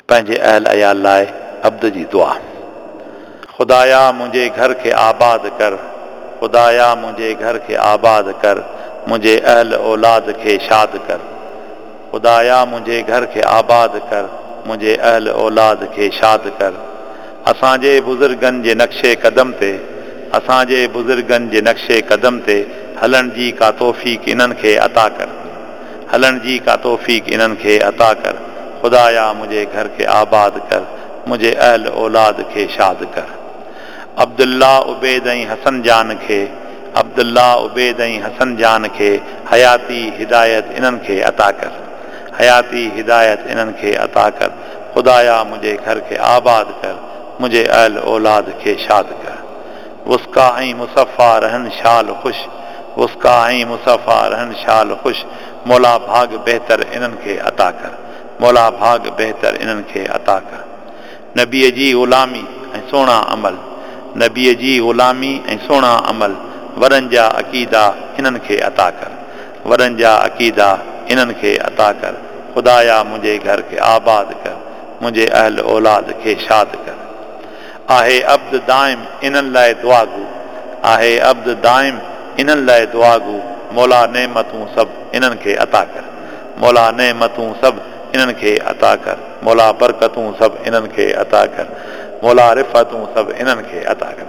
पंहिंजे अहल अयाल लाइ अब्द जी दुआ। खुदाया मुंहिंजे घर खे आबाद कर, खुदाया मुंहिंजे घर खे आबाद कर, मुंहिंजे अहल औलाद खे शाद कर। खुदाया मुंहिंजे घर खे आबाद कर, मुंहिंजे अहल औलाद खे शाद कर। असांजे बुज़ुर्गनि जे नक्शे क़दम ते, असांजे बुज़ुर्गनि जे नक्शे क़दम ते हलण जी का तौफ़ीक़ इन्हनि खे अता कर, हलण जी का तौफ़ीक़ इन्हनि खे अता कर। खुदाया मुंहिंजे घर खे आबाद कर, मुंहिंजे अहल औलाद खे शाद कर। अब्दुल्ला उबैद ऐं हसन जान खे, अब्दुल्ला उबैद ऐं हसन जान खे हयाती हिदायत इन्हनि खे अता कर, हयाती हिदायत इन्हनि खे अता कर। खुदाया मुंहिंजे घर खे आबाद कर, मुंहिंजे अहल औलाद खे शाद कर। वुस्का ऐं मुसफ़ा रहन शाल ख़ुश, वुस्का ऐं मुसफ़ा रहन शाल ख़ुश। मौला भाग बहितर इन्हनि खे अता कर, मौला भाग बहितर इन्हनि खे अता कर। नबीअ जी ग़ुलामी ऐं सुहिणा अमल, नबीअ जी ग़ुलामी ऐं सुहिणा अमल। वरनि जा अक़ीदा इन्हनि खे अता कर, वरनि जा अक़ीदा इन्हनि खे अता कर। खुदाया मुंहिंजे घर खे आबाद कर, मुंहिंजे अहल औलाद खे शाद कर। आहे अब्द दाइम इन्हनि लाइ दुआ गो, आहे अब्द दाइम इन्हनि लाइ दुआ गो। मौला नेमतूं सभु इन्हनि खे अता कर, मौला नेमतूं सभु इन्हनि खे अता कर। मौला बरकतूं सभु इन्हनि खे अता कर, मौला रिफ़तूं सभु इन्हनि खे अता कर।